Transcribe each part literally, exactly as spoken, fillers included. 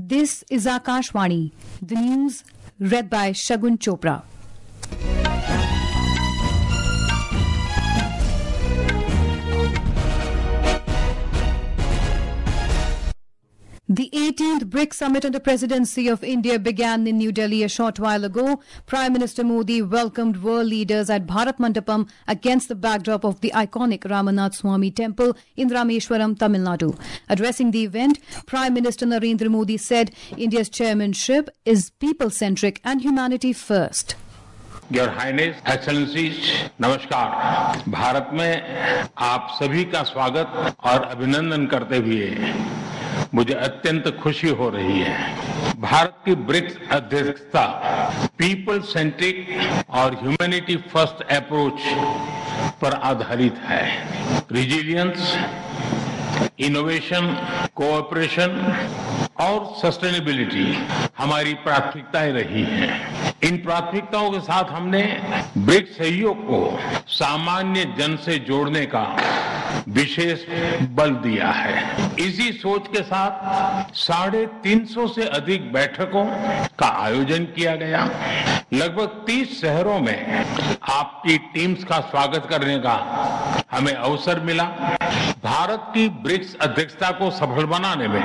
This is Akashvani, the news read by Shagun Chopra. The eighteenth BRICS Summit under presidency of India began in New Delhi a short while ago. Prime Minister Modi welcomed world leaders at Bharat Mandapam against the backdrop of the iconic Ramanath Swamy Temple in Rameshwaram, Tamil Nadu. Addressing the event, Prime Minister Narendra Modi said India's chairmanship is people-centric and humanity first. Your Highness, Excellencies, नमस्कार। भारत में आप सभी का स्वागत और अभिनंदन करते हुए मुझे अत्यंत खुशी हो रही है। भारत की ब्रिक्स अध्यक्षता पीपल सेंट्रिक और ह्यूमैनिटी फर्स्ट अप्रोच पर आधारित है। रिजिलियंस, इनोवेशन, कोऑपरेशन और सस्टेनेबिलिटी हमारी प्राथमिकताएं रही हैं। इन प्राथमिकताओं के साथ हमने ब्रिक्स सहयोग को सामान्य जन से जोड़ने का विशेष बल दिया है। इसी सोच के साथ साढ़े तीन सौ से अधिक बैठकों का आयोजन किया गया। लगभग तीस शहरों में आपकी टीम्स का स्वागत करने का हमें अवसर मिला। भारत की ब्रिक्स अध्यक्षता को सफल बनाने में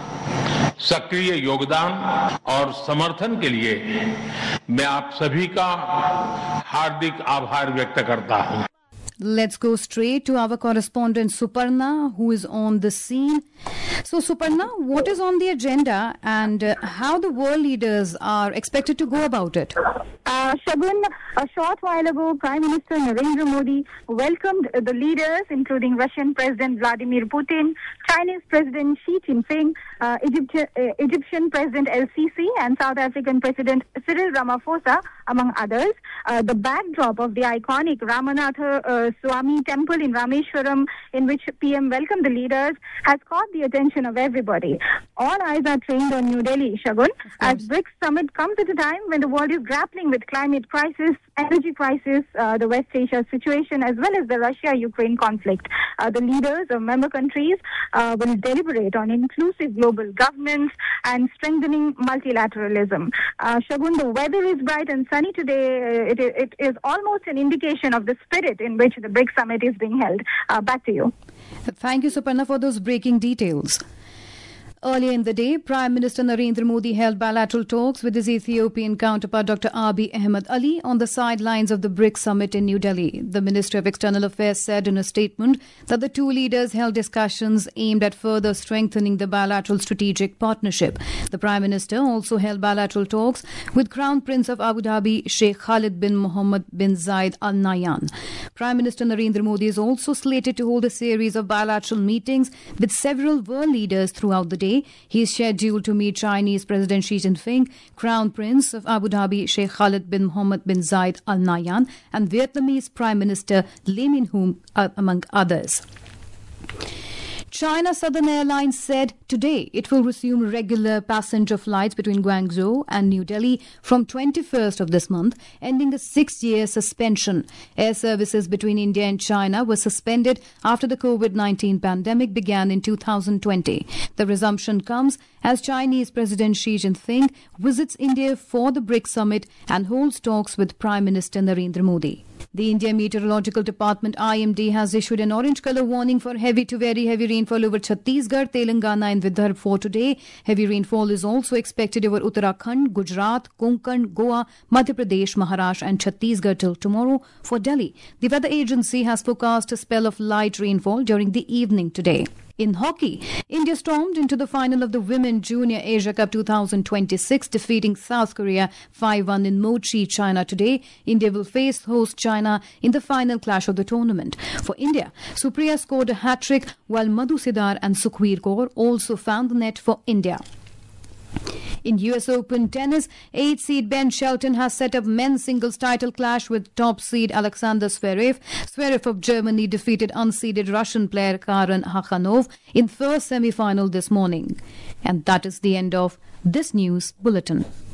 सक्रिय योगदान और समर्थन के लिए मैं आप सभी का हार्दिक आभार व्यक्त करता हूं। Let's go straight to our correspondent Suparna, who is on the scene. So, Suparna, what is on the agenda and uh, how the world leaders are expected to go about it? Uh, Shagun, a short while ago, Prime Minister Narendra Modi welcomed the leaders, including Russian President Vladimir Putin, Chinese President Xi Jinping, uh, Egypt, uh, Egyptian President El Sisi, and South African President Cyril Ramaphosa, among others. Uh, the backdrop of the iconic Ramanatha uh, Swamy Temple in Rameshwaram, in which P M welcomed the leaders, has caught the attention of everybody. All eyes are trained on New Delhi, Shagun, as BRICS Summit comes at a time when the world is grappling with climate crisis, energy crisis, uh, the West Asia situation, as well as the Russia-Ukraine conflict. Uh, the leaders of member countries uh, will deliberate on inclusive global governance and strengthening multilateralism. Uh, Shagun, the weather is bright and sunny today. It, it is almost an indication of the spirit in which the BRICS Summit is being held. Uh, back to you. Thank you, Suparna, for those breaking details. Earlier in the day, Prime Minister Narendra Modi held bilateral talks with his Ethiopian counterpart Doctor Abiy Ahmed Ali on the sidelines of the BRICS Summit in New Delhi. The Minister of External Affairs said in a statement that the two leaders held discussions aimed at further strengthening the bilateral strategic partnership. The Prime Minister also held bilateral talks with Crown Prince of Abu Dhabi Sheikh Khalid bin Mohammed bin Zayed Al Nahyan. Prime Minister Narendra Modi is also slated to hold a series of bilateral meetings with several world leaders throughout the day. He is scheduled to meet Chinese President Xi Jinping, Crown Prince of Abu Dhabi Sheikh Khalid bin Mohammed bin Zayed Al Nahyan, and Vietnamese Prime Minister Lee Min Ho, uh, among others. China Southern Airlines said today it will resume regular passenger flights between Guangzhou and New Delhi from twenty-first of this month, ending a six-year suspension. Air services between India and China were suspended after the COVID nineteen pandemic began in two thousand twenty. The resumption comes as Chinese President Xi Jinping visits India for the BRICS Summit and holds talks with Prime Minister Narendra Modi. The India Meteorological Department I M D has issued an orange colour warning for heavy to very heavy rainfall over Chhattisgarh, Telangana and Vidarbha for today. Heavy rainfall is also expected over Uttarakhand, Gujarat, Konkan, Goa, Madhya Pradesh, Maharashtra and Chhattisgarh till tomorrow. For Delhi, the weather agency has forecast a spell of light rainfall during the evening today. In hockey, India stormed into the final of the Women Junior Asia Cup two thousand twenty-six, defeating South Korea five one in Mochi, China today. India will face host China in the final clash of the tournament. For India, Supriya scored a hat-trick, while Madhu Sidar and Sukhveer Kaur also found the net for India. In U S Open tennis, eighth seed Ben Shelton has set up men's singles title clash with top seed Alexander Zverev. Zverev of Germany defeated unseeded Russian player Karen Khachanov in first semi-final this morning. And that is the end of this news bulletin.